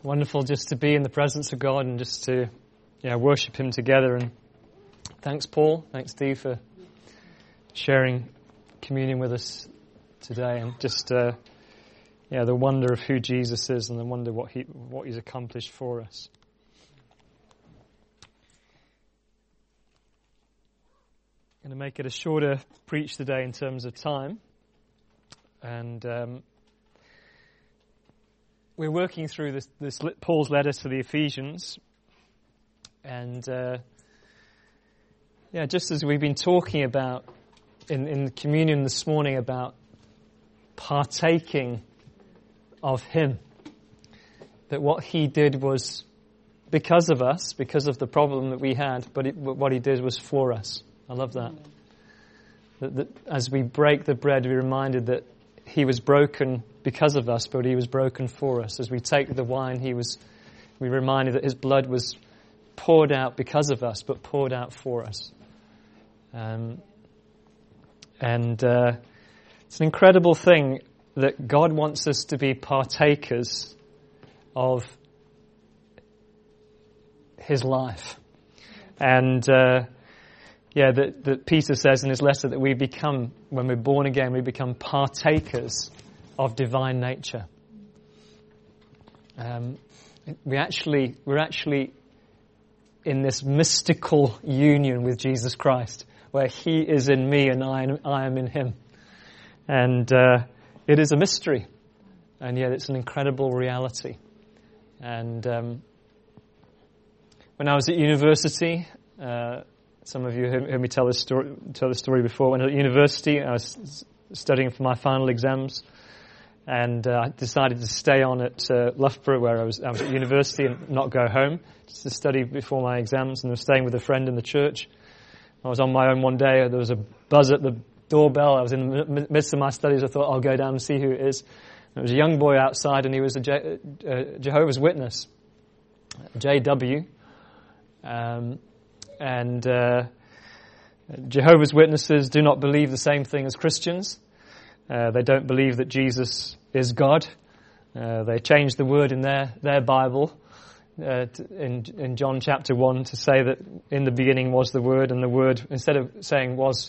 Wonderful just to be in the presence of God and just to worship Him together. And thanks, Paul. Thanks, Steve, for sharing communion with us today. And just the wonder of who Jesus is and the wonder what He's accomplished for us. I'm going to make it a shorter preach today in terms of time. And we're working through this Paul's letter to the Ephesians, and just as we've been talking about in communion this morning about partaking of Him, that what He did was because of us, because of the problem that we had, but what He did was for us. I love that. That as we break the bread, we're reminded that He was broken because of us, but He was broken for us. As we take the wine, we're reminded that His blood was poured out because of us, but poured out for us. It's an incredible thing that God wants us to be partakers of His life. And that Peter says in his letter that we become, when we're born again, we become partakers of divine nature. We're actually in this mystical union with Jesus Christ, where He is in me and I am in Him. And it is a mystery, and yet it's an incredible reality. And when I was at university, some of you heard me tell the story before. When I was at university, I was studying for my final exams. And I decided to stay on at Loughborough, where I was at university, and not go home, just to study before my exams. And I was staying with a friend in the church. I was on my own one day. There was a buzz at the doorbell. I was in the midst of my studies. I thought, I'll go down and see who it is. And there was a young boy outside, and he was a Jehovah's Witness, JW. Jehovah's Witnesses do not believe the same thing as Christians. They don't believe that Jesus is God. They changed the word in their Bible in John chapter 1 to say that in the beginning was the Word, and the Word, instead of saying was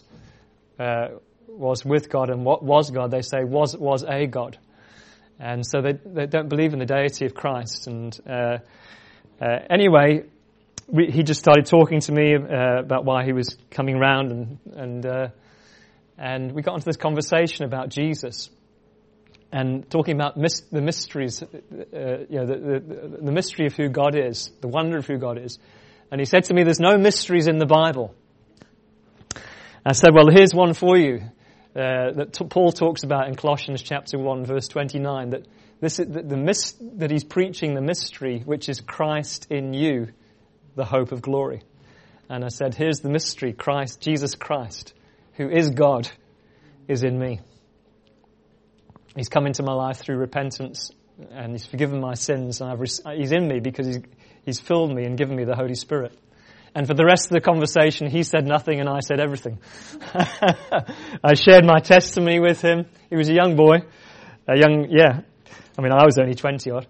with God and what was God, they say was a God. And so they don't believe in the deity of Christ. And anyway, he just started talking to me about why he was coming round, and we got into this conversation about Jesus and talking about the mysteries, the mystery of who God is, the wonder of who God is. And he said to me, there's no mysteries in the Bible. I said, well, here's one for you that Paul talks about in Colossians chapter 1, verse 29, that he's preaching the mystery, which is Christ in you, the hope of glory. And I said, here's the mystery, Christ, Jesus Christ, who is God, is in me. He's come into my life through repentance, and He's forgiven my sins, and He's in me because He's filled me and given me the Holy Spirit. And for the rest of the conversation, he said nothing and I said everything. I shared my testimony with him. He was a young boy. I was only 20-odd.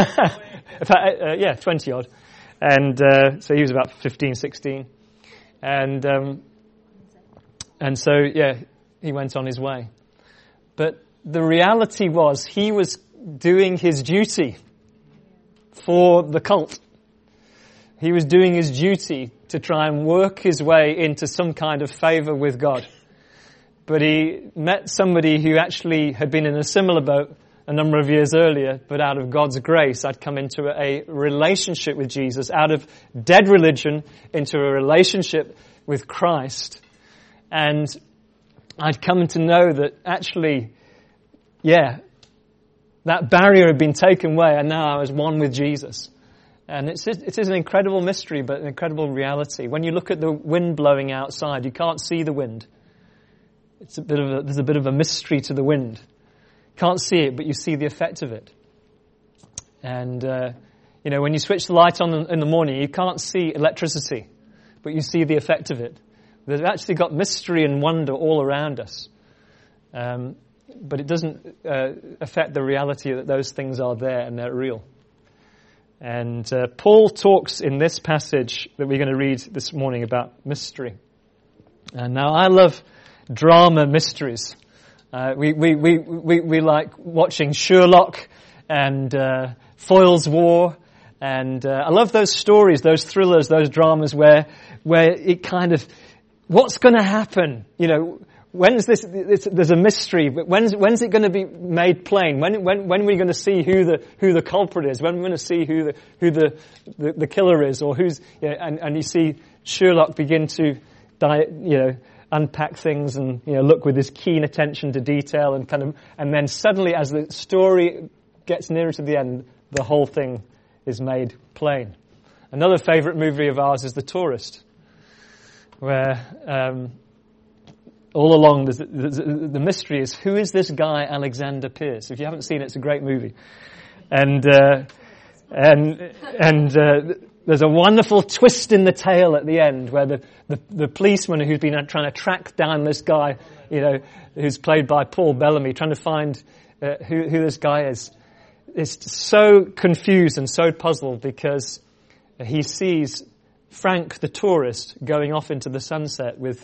20-odd. And so he was about 15, 16. And so, he went on his way. But the reality was he was doing his duty for the cult. He was doing his duty to try and work his way into some kind of favor with God. But he met somebody who actually had been in a similar boat a number of years earlier, but out of God's grace, I'd come into a relationship with Jesus, out of dead religion into a relationship with Christ. And I'd come to know that actually, that barrier had been taken away, and now I was one with Jesus. And it is an incredible mystery, but an incredible reality. When you look at the wind blowing outside, you can't see the wind. There's a bit of a mystery to the wind. Can't see it, but you see the effect of it. And, when you switch the light on in the morning, you can't see electricity, but you see the effect of it. They've actually got mystery and wonder all around us. But it doesn't affect the reality that those things are there and they're real. And Paul talks in this passage that we're going to read this morning about mystery. And now I love drama mysteries. We like watching Sherlock and Foyle's War, and I love those stories, those thrillers, those dramas where it kind of, what's going to happen? You know, when's there's a mystery, but when's it going to be made plain? When are we going to see who the culprit is? When are we going to see who the killer is, or who's, you know, and you see Sherlock begin to unpack things and, you know, look with his keen attention to detail and then suddenly as the story gets nearer to the end, the whole thing is made plain. Another favourite movie of ours is The Tourist, where all along the mystery is, who is this guy Alexander Pierce? If you haven't seen it, it's a great movie. And there's a wonderful twist in the tale at the end where the policeman who's been trying to track down this guy, you know, who's played by Paul Bellamy, trying to find who this guy is so confused and so puzzled because he sees Frank the tourist going off into the sunset with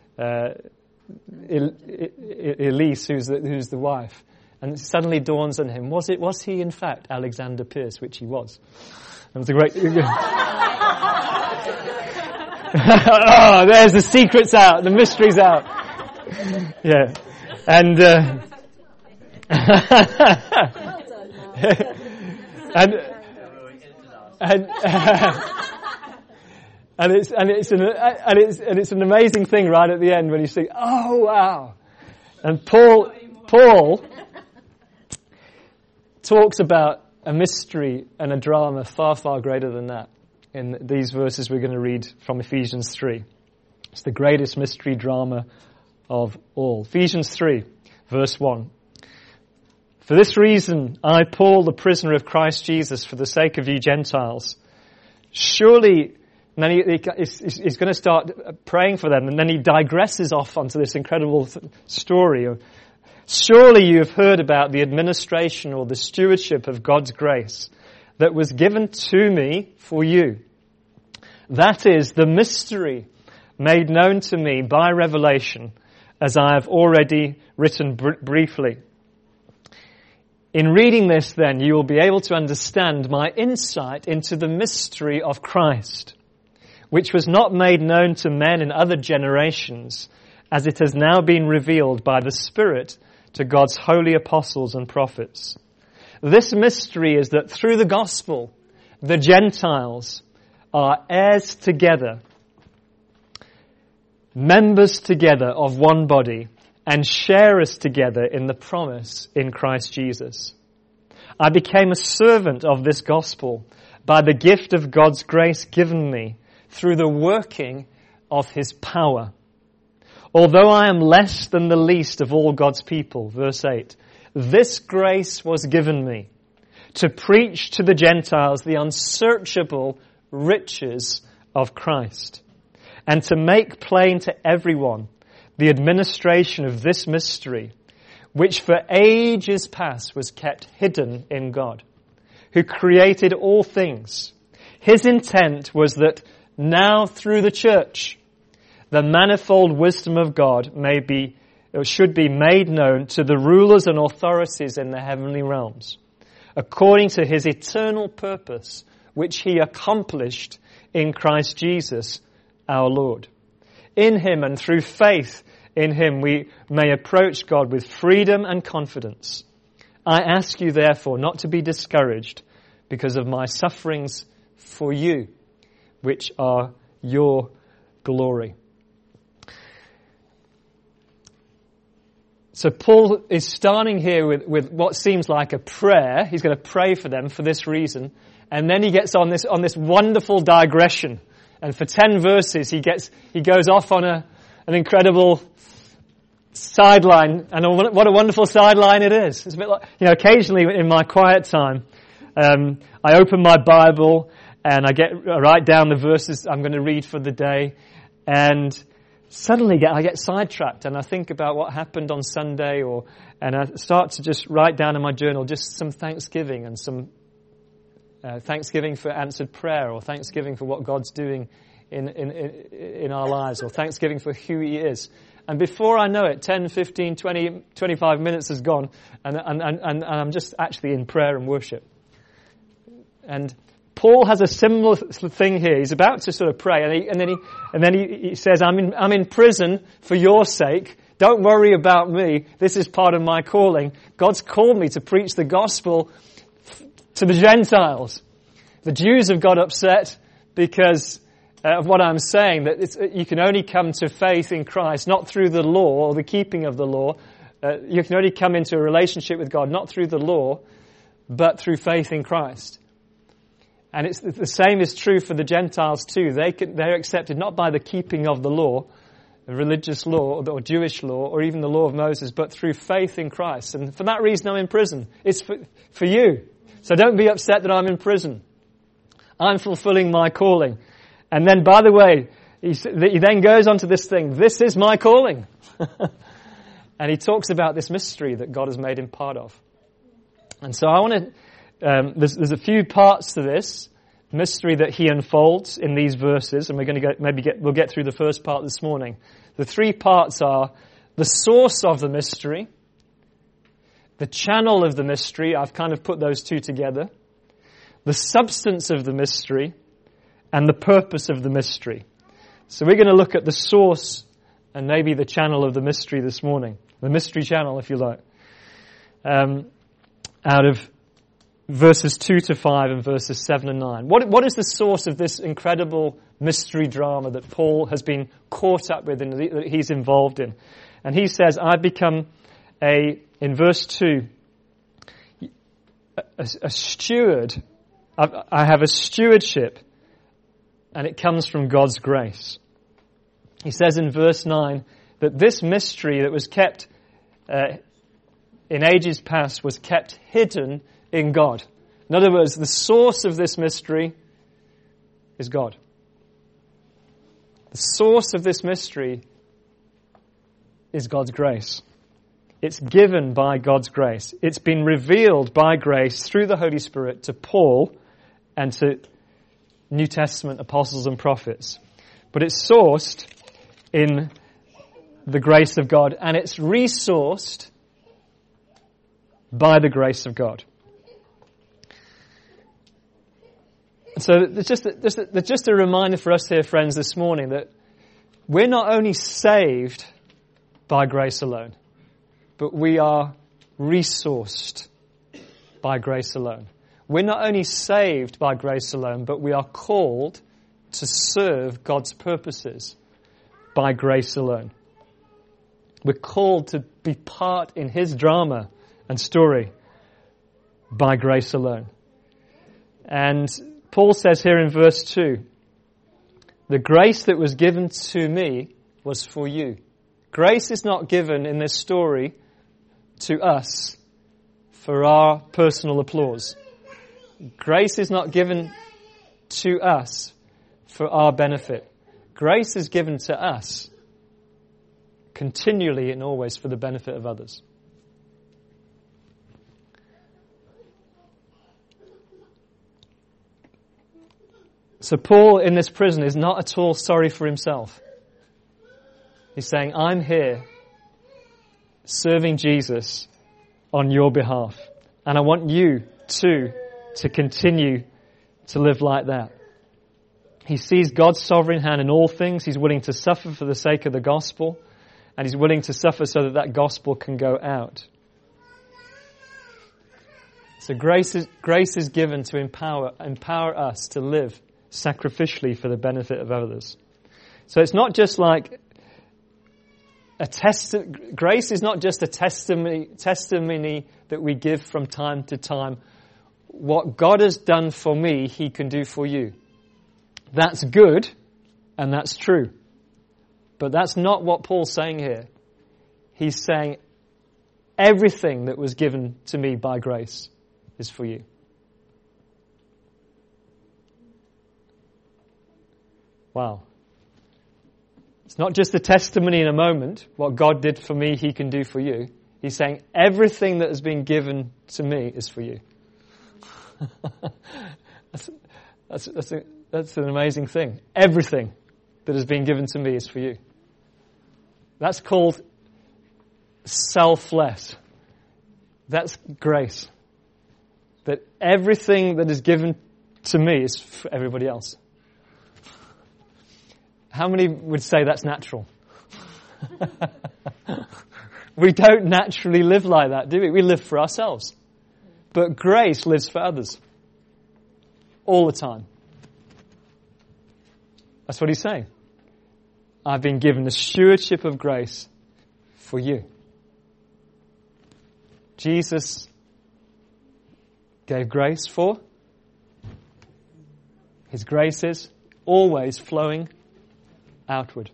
Elise, who's the wife. And it suddenly dawns on him, was he in fact Alexander Pierce, which he was. It was a great... Oh, there's the secrets out, the mysteries out. Yeah. And it's an amazing thing right at the end when you see, oh wow. And Paul talks about a mystery and a drama far, far greater than that in these verses we're going to read from Ephesians 3. It's the greatest mystery drama of all. Ephesians 3, verse 1. For this reason, I, Paul, the prisoner of Christ Jesus, for the sake of you Gentiles, surely, and then he's going to start praying for them, and then he digresses off onto this incredible story of, surely you have heard about the administration or the stewardship of God's grace that was given to me for you. That is the mystery made known to me by revelation, as I have already written briefly. In reading this, then, you will be able to understand my insight into the mystery of Christ, which was not made known to men in other generations, as it has now been revealed by the Spirit to God's holy apostles and prophets. This mystery is that through the gospel, the Gentiles are heirs together, members together of one body, and sharers together in the promise in Christ Jesus. I became a servant of this gospel by the gift of God's grace given me through the working of His power. Although I am less than the least of all God's people, verse 8, this grace was given me to preach to the Gentiles the unsearchable riches of Christ, and to make plain to everyone the administration of this mystery, which for ages past was kept hidden in God, who created all things. His intent was that now through the church, the manifold wisdom of God should be made known to the rulers and authorities in the heavenly realms, according to His eternal purpose, which He accomplished in Christ Jesus our Lord. In Him and through faith in Him we may approach God with freedom and confidence. I ask you therefore not to be discouraged because of my sufferings for you, which are your glory. So Paul is starting here with what seems like a prayer. He's going to pray for them for this reason. And then he gets on this wonderful digression. And for 10 verses, he goes off on an incredible sideline. And what a wonderful sideline it is. It's a bit like, occasionally in my quiet time, I open my Bible and I write down the verses I'm going to read for the day. And suddenly I get sidetracked and I think about what happened on Sunday, and I start to just write down in my journal just some thanksgiving and some thanksgiving for answered prayer, or thanksgiving for what God's doing in our lives, or thanksgiving for who He is. And before I know it, 10, 15, 20, 25 minutes has gone, and I'm just actually in prayer and worship. And Paul has a similar thing here. He's about to sort of pray, and then he says, I'm in prison for your sake. Don't worry about me. This is part of my calling. God's called me to preach the gospel to the Gentiles. The Jews have got upset because of what I'm saying, that you can only come to faith in Christ, not through the law or the keeping of the law. You can only come into a relationship with God, not through the law, but through faith in Christ. And it's the same is true for the Gentiles too. They're accepted not by the keeping of the law, the religious law or Jewish law, or even the law of Moses, but through faith in Christ. And for that reason I'm in prison. It's for you. So don't be upset that I'm in prison. I'm fulfilling my calling. And then, by the way, he then goes on to this thing. This is my calling. And he talks about this mystery that God has made him part of. And so I want to, there's a few parts to this mystery that he unfolds in these verses, and we're going to we'll get through the first part this morning. The three parts are the source of the mystery, the channel of the mystery. I've kind of put those two together. The substance of the mystery, and the purpose of the mystery. So we're going to look at the source and maybe the channel of the mystery this morning. The mystery channel, if you like. Out of verses 2 to 5 and verses 7 and 9. What is the source of this incredible mystery drama that Paul has been caught up with and that he's involved in? And he says, I've become in verse 2, a steward. I have a stewardship, and it comes from God's grace. He says in verse 9 that this mystery that was kept in ages past was kept hidden in God. In other words, the source of this mystery is God. The source of this mystery is God's grace. It's given by God's grace. It's been revealed by grace through the Holy Spirit to Paul and to New Testament apostles and prophets. But it's sourced in the grace of God, and it's resourced by the grace of God. So there's just a reminder for us here, friends, this morning that we're not only saved by grace alone, but we are resourced by grace alone. We're not only saved by grace alone, but we are called to serve God's purposes by grace alone. We're called to be part in His drama and story by grace alone. And Paul says here in verse 2, the grace that was given to me was for you. Grace is not given in this story to us for our personal applause. Grace is not given to us for our benefit. Grace is given to us continually and always for the benefit of others. So Paul in this prison is not at all sorry for himself. He's saying, I'm here serving Jesus on your behalf. And I want you too to continue to live like that. He sees God's sovereign hand in all things. He's willing to suffer for the sake of the gospel. And he's willing to suffer so that that gospel can go out. So grace is given to empower us to live sacrificially for the benefit of others. So it's not just like grace is not just a testimony that we give from time to time. What God has done for me, He can do for you. That's good, and that's true. But that's not what Paul's saying here. He's saying everything that was given to me by grace is for you. Wow. It's not just a testimony in a moment. What God did for me, He can do for you. He's saying everything that has been given to me is for you. That's an amazing thing. Everything that has been given to me is for you. That's called selfless. That's grace. That everything that is given to me is for everybody else. How many would say that's natural? We don't naturally live like that, do we? We live for ourselves. But grace lives for others. All the time. That's what he's saying. I've been given the stewardship of grace for you. Jesus gave grace for. His grace is always flowing outward.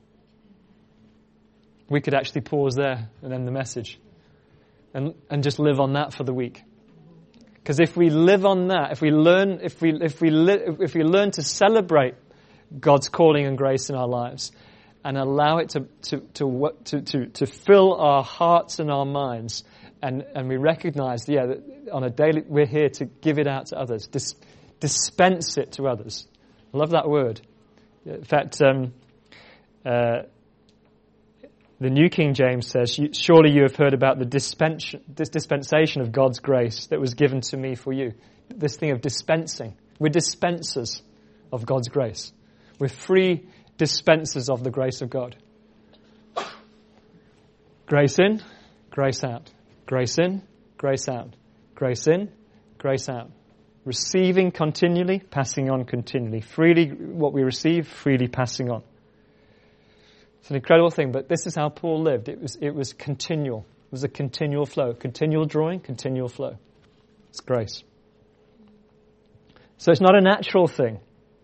We could actually pause there and end the message and just live on that for the week. Because if we live on that, if we learn to celebrate God's calling and grace in our lives and allow it to fill our hearts and our minds, and we recognize, that on a daily, we're here to give it out to others, dispense it to others. I love that word. In fact, the New King James says, surely you have heard about the dispensation of God's grace that was given to me for you. This thing of dispensing. We're dispensers of God's grace. We're free dispensers of the grace of God. Grace in, grace out. Grace in, grace out. Grace in, grace out. Receiving continually, passing on continually. Freely what we receive, freely passing on. It's an incredible thing, but this is how Paul lived. It was continual. It was a continual flow. Continual drawing, continual flow. It's grace. So it's not a natural thing.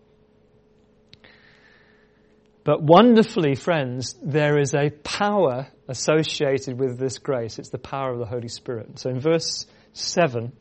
But wonderfully, friends, there is a power associated with this grace. It's the power of the Holy Spirit. So in verse 7,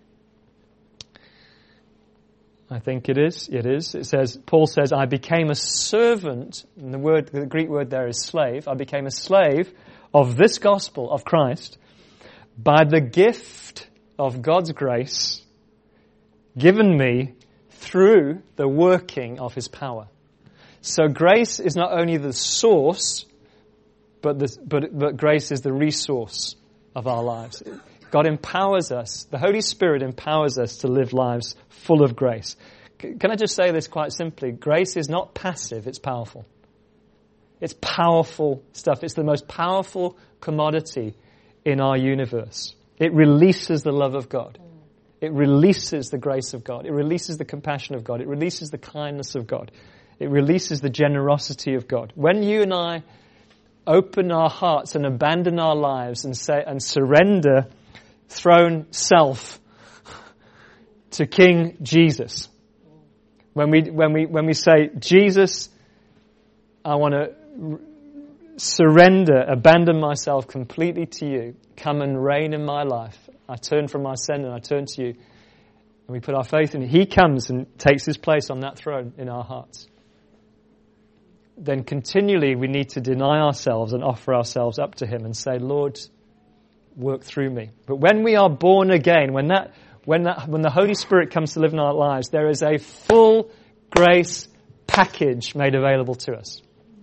I think it is. It says, Paul says, I became a servant, and the Greek word there is slave. I became a slave of this gospel of Christ by the gift of God's grace given me through the working of his power. So grace is not only the source, but grace is the resource of our lives. God empowers us. The Holy Spirit empowers us to live lives full of grace. Can I just say this quite simply? Grace is not passive, it's powerful. It's powerful stuff. It's the most powerful commodity in our universe. It releases the love of God. It releases the grace of God. It releases the compassion of God. It releases the kindness of God. It releases the generosity of God. When you and I open our hearts and abandon our lives and surrender throne self to King Jesus. When we say, Jesus, I want to surrender, abandon myself completely to you. Come and reign in my life. I turn from my sin and I turn to you. And we put our faith in him. He comes and takes his place on that throne in our hearts. Then continually we need to deny ourselves and offer ourselves up to him and say, Lord, work through me. But when we are born again, when the Holy Spirit comes to live in our lives, there is a full grace package made available to us.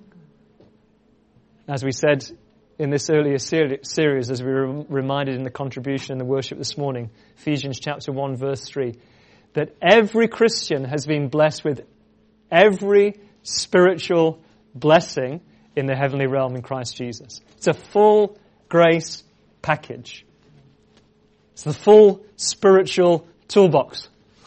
As we said in this earlier series, as we were reminded in the contribution in the worship this morning, Ephesians chapter 1 verse 3, that every Christian has been blessed with every spiritual blessing in the heavenly realm in Christ Jesus. It's a full grace package. It's the full spiritual toolbox.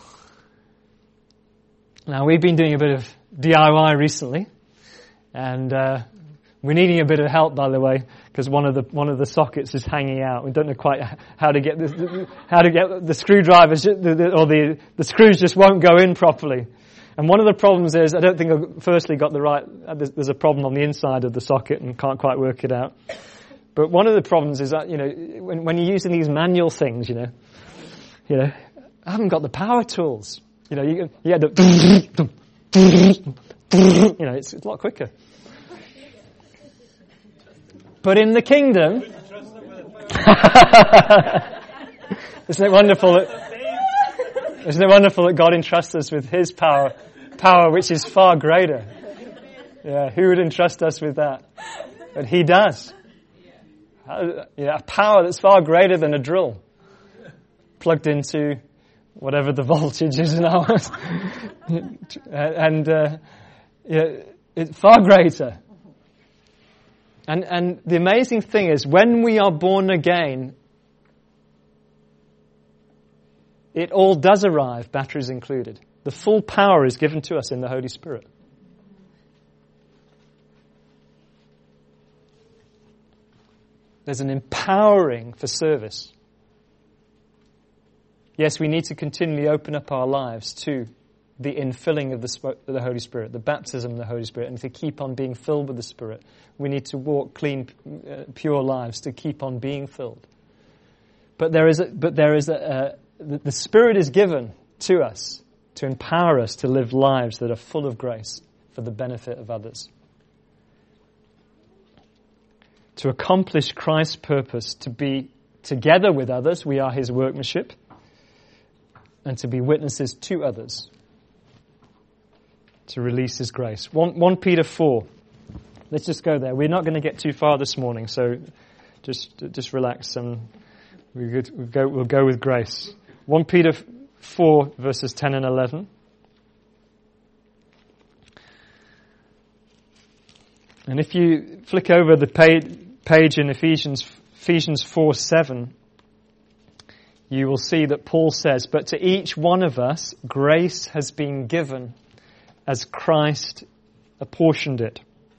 Now, we've been doing a bit of DIY recently, and we're needing a bit of help, by the way, because one of the sockets is hanging out. We don't know quite how to get the screwdrivers, or the screws just won't go in properly. And one of the problems is, I don't think I've firstly got the right, there's a problem on the inside of the socket and can't quite work it out. But one of the problems is that, when you're using these manual things, I haven't got the power tools. You end up, it's a lot quicker. But in the kingdom, isn't it wonderful that Isn't it wonderful that God entrusts us with his power which is far greater? Yeah, who would entrust us with that? But he does. A power that's far greater than a drill plugged into whatever the voltage is in our house. It's far greater. And the amazing thing is, when we are born again, it all does arrive, batteries included. The full power is given to us in the Holy Spirit. There's an empowering for service. Yes, we need to continually open up our lives to the infilling of the Holy Spirit, the baptism of the Holy Spirit, and to keep on being filled with the Spirit. We need to walk clean, pure lives to keep on being filled. But the Spirit is given to us to empower us to live lives that are full of grace for the benefit of others. To accomplish Christ's purpose, to be together with others, we are his workmanship, and to be witnesses to others, to release his grace. 1 Peter 4. Let's just go there. We're not going to get too far this morning, so just relax and we'll go with grace. 1 Peter 4, verses 10 and 11. And if you flick over the page in Ephesians 4:7, you will see that Paul says, "But to each one of us grace has been given as Christ apportioned it."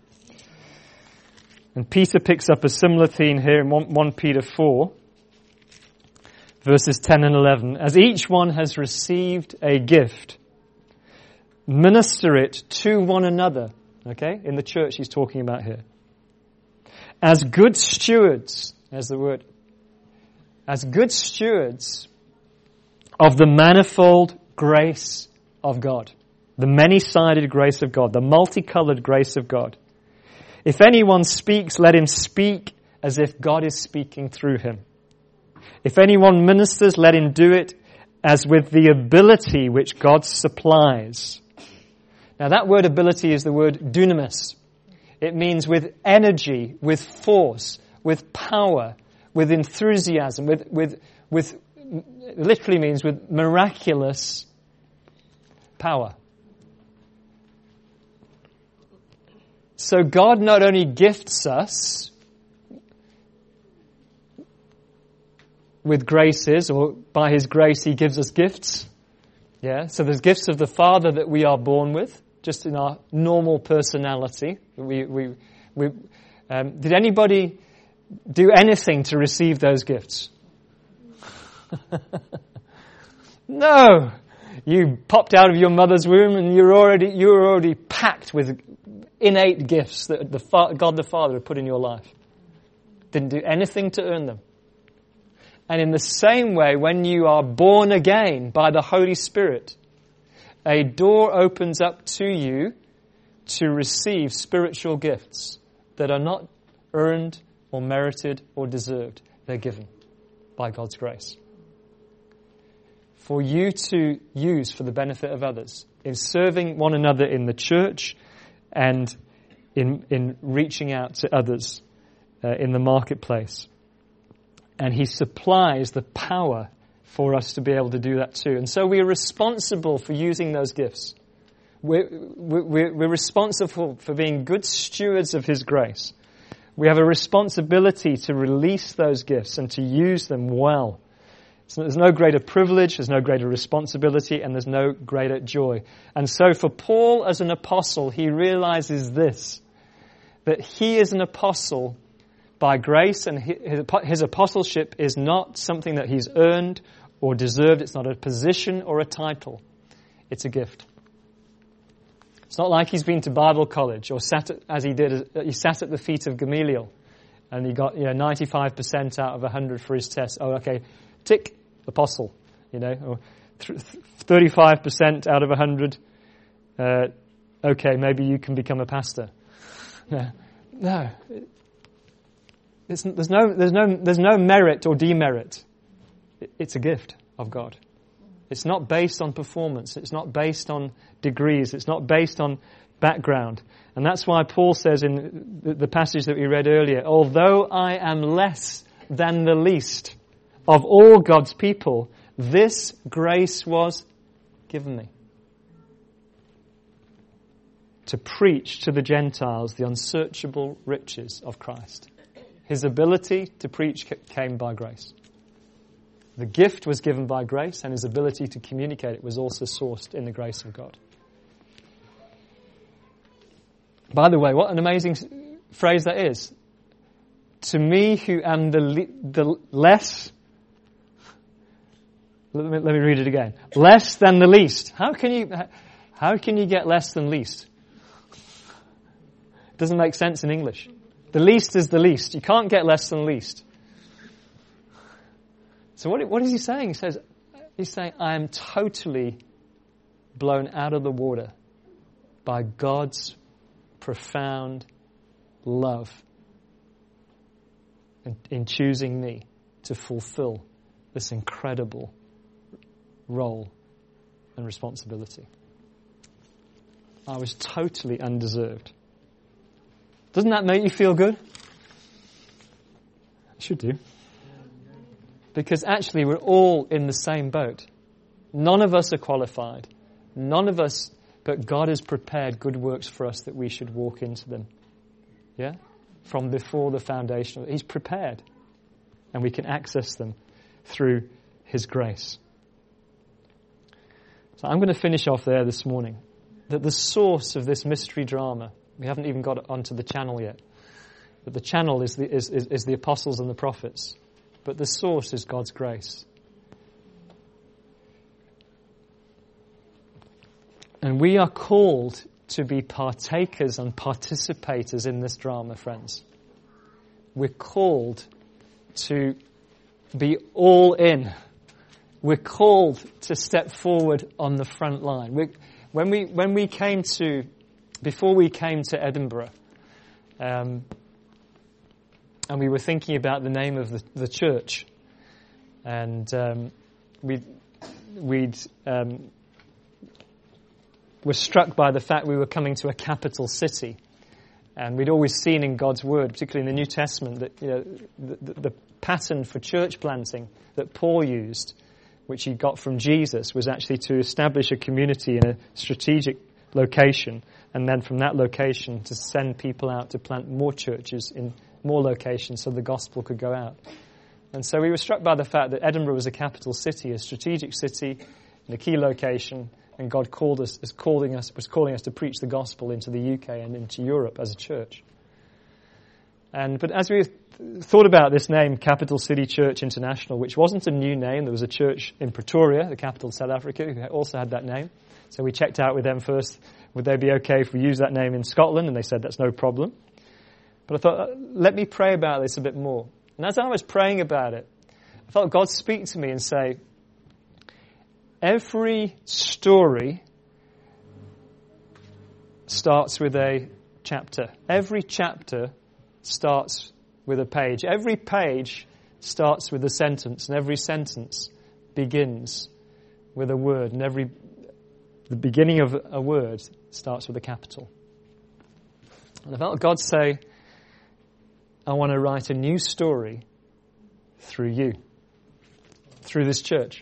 And Peter picks up a similar theme here in 1 Peter 4, verses 10 and 11. "As each one has received a gift, minister it to one another." Okay? In the church he's talking about here. "As good stewards," there's the word, "as good stewards of the manifold grace of God." The many-sided grace of God, the multicolored grace of God. "If anyone speaks, let him speak as if God is speaking through him. If anyone ministers, let him do it as with the ability which God supplies." Now that word ability is the word dunamis. It means with energy, with force, with power, with enthusiasm, with literally means with miraculous power. So God not only gifts us with graces, or by his grace he gives us gifts. Yeah, so there's gifts of the Father that we are born with, just in our normal personality. Did anybody do anything to receive those gifts? No. You popped out of your mother's womb and you were already packed with innate gifts that God the Father had put in your life. Didn't do anything to earn them. And in the same way, when you are born again by the Holy Spirit, a door opens up to you to receive spiritual gifts that are not earned or merited or deserved. They're given by God's grace, for you to use for the benefit of others, in serving one another in the church and in reaching out to others in the marketplace. And he supplies the power for us to be able to do that too. And so we are responsible for using those gifts. We're responsible for being good stewards of his grace. We have a responsibility to release those gifts and to use them well. So there's no greater privilege, there's no greater responsibility, and there's no greater joy. And so for Paul as an apostle, he realizes this, that he is an apostle by grace, and his apostleship is not something that he's earned or deserved. It's not a position or a title. It's a gift. It's not like he's been to Bible college or sat at the feet of Gamaliel and he got 95% out of 100 for his test. Oh, okay, tick, apostle, or 35% out of 100. Okay, maybe you can become a pastor. No. There's no merit or demerit. It's a gift of God. It's not based on performance. It's not based on degrees. It's not based on background. And that's why Paul says in the passage that we read earlier, although I am less than the least of all God's people, this grace was given me. To preach to the Gentiles the unsearchable riches of Christ. His ability to preach came by grace. The gift was given by grace, and his ability to communicate it was also sourced in the grace of God. By the way, what an amazing phrase that is. To me who am the less... Let me read it again. Less than the least. How can you get less than least? It doesn't make sense in English. The least is the least. You can't get less than least. So what is he saying? He's saying, I am totally blown out of the water by God's profound love in choosing me to fulfill this incredible role and responsibility. I was totally undeserved. Doesn't that make you feel good? It should do. Because actually we're all in the same boat. None of us are qualified. None of us, but God has prepared good works for us that we should walk into them. Yeah? From before the foundation. He's prepared. And we can access them through His grace. So I'm going to finish off there this morning. That the source of this mystery drama, we haven't even got onto the channel yet, but the channel is the apostles and the prophets. But the source is God's grace. And we are called to be partakers and participators in this drama, friends. We're called to be all in. We're called to step forward on the front line. Before we came to Edinburgh, and we were thinking about the name of the church, and were struck by the fact we were coming to a capital city, and we'd always seen in God's Word, particularly in the New Testament, that the pattern for church planting that Paul used, which he got from Jesus, was actually to establish a community in a strategic location, and then from that location to send people out to plant more churches in more locations so the gospel could go out. And so we were struck by the fact that Edinburgh was a capital city, a strategic city, in a key location, and God was calling us to preach the gospel into the UK and into Europe as a church. But as we thought about this name, Capital City Church International, which wasn't a new name, there was a church in Pretoria, the capital of South Africa, who also had that name. So we checked out with them first, would they be okay if we use that name in Scotland? And they said, that's no problem. But I thought, let me pray about this a bit more. And as I was praying about it, I felt God speak to me and say, every story starts with a chapter. Every chapter starts with a page. Every page starts with a sentence, and every sentence begins with a word. And the beginning of a word starts with a capital. And I felt God say, I want to write a new story through you, through this church,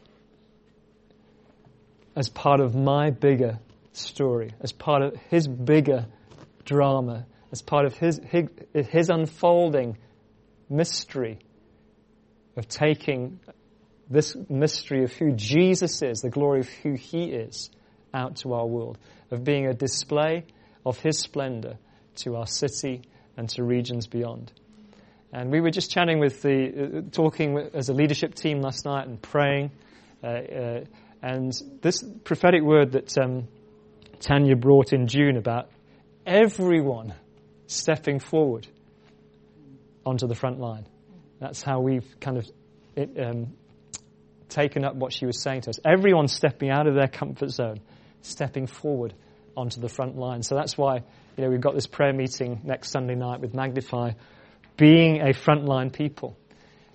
as part of my bigger story, as part of His bigger drama, as part of His unfolding mystery of taking this mystery of who Jesus is, the glory of who He is, out to our world, of being a display of His splendor to our city and to regions beyond. And we were just chatting talking as a leadership team last night and praying. And this prophetic word that Tanya brought in June about everyone stepping forward onto the front line. That's how we've kind of taken up what she was saying to us. Everyone stepping out of their comfort zone, stepping forward onto the front line. So that's why we've got this prayer meeting next Sunday night with Magnify, being a frontline people.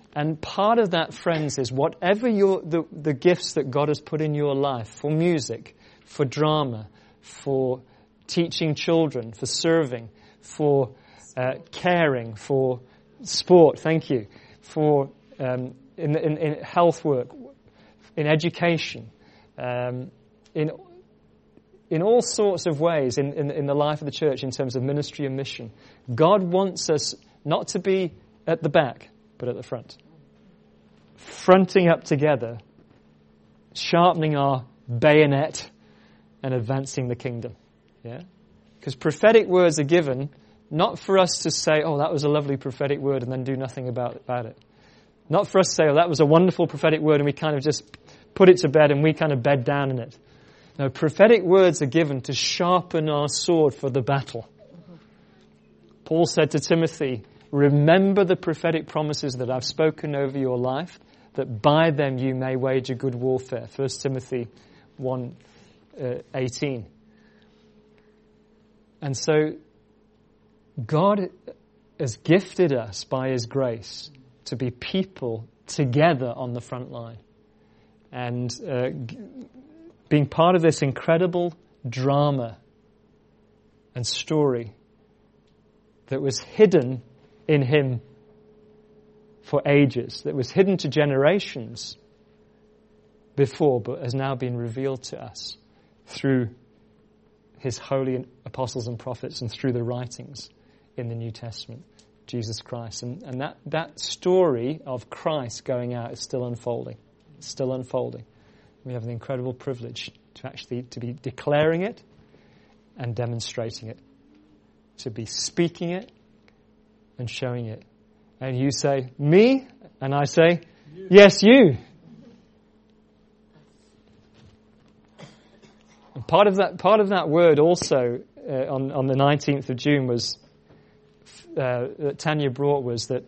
And part of that, friends, is whatever the gifts that God has put in your life, for music, for drama, for teaching children, for serving, for caring, for sport, thank you, for in health work, in education, in all sorts of ways in the life of the church in terms of ministry and mission. God wants us not to be at the back, but at the front. Fronting up together, sharpening our bayonet and advancing the kingdom. Yeah? Because prophetic words are given not for us to say, oh, that was a lovely prophetic word and then do nothing about it. Not for us to say, oh, that was a wonderful prophetic word and we kind of just put it to bed and we kind of bed down in it. No, prophetic words are given to sharpen our sword for the battle. Paul said to Timothy, remember the prophetic promises that I've spoken over your life, that by them you may wage a good warfare. 1 Timothy 1:18. And so God has gifted us by His grace to be people together on the front line. And being part of this incredible drama and story that was hidden in Him for ages, that was hidden to generations before, but has now been revealed to us through His holy apostles and prophets and through the writings in the New Testament, Jesus Christ. And that story of Christ going out is still unfolding. It's still unfolding. We have the incredible privilege to be declaring it and demonstrating it, to be speaking it and showing it. And you say, me? And I say, you. Yes, you. And part of that word also on the 19th of June was that Tanya brought was that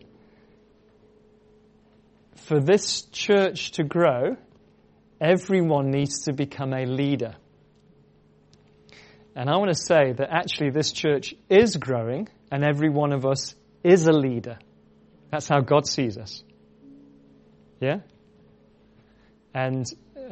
for this church to grow, everyone needs to become a leader. And I want to say that actually this church is growing and every one of us is a leader. That's how God sees us. Yeah? And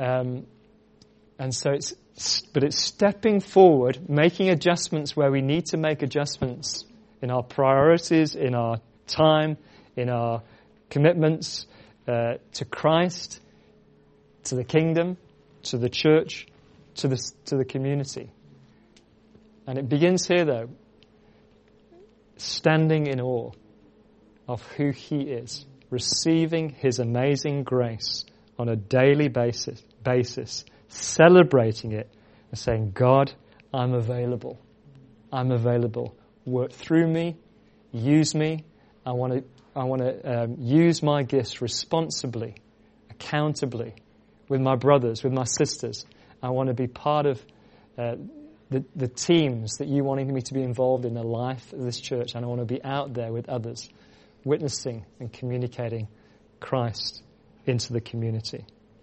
so it's stepping forward, making adjustments where we need to make adjustments in our priorities, in our time, in our commitments to Christ, to the kingdom, to the church, to the community. And it begins here, though, standing in awe of who He is, receiving His amazing grace on a daily basis, celebrating it and saying, God, I'm available. I'm available. Work through me, use me. I want to use my gifts responsibly, accountably, with my brothers, with my sisters. I want to be part of the teams that you wanting me to be involved in the life of this church, and I want to be out there with others, witnessing and communicating Christ into the community.